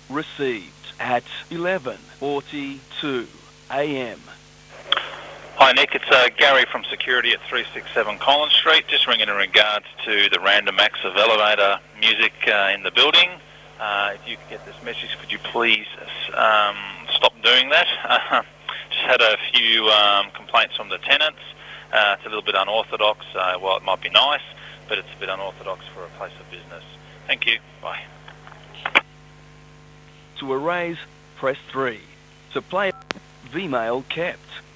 received at 11:42 a.m. Hi Nick, it's Gary from security at 367 Collins Street. Just ringing in regards to the random acts of elevator music in the building. If you could get this message, could you please stop doing that? Just had a few complaints from the tenants. It's a little bit unorthodox. Well, it might be nice, but it's a bit unorthodox for a place of business. Thank you. Bye. To erase, press 3. To play, Vmail kept.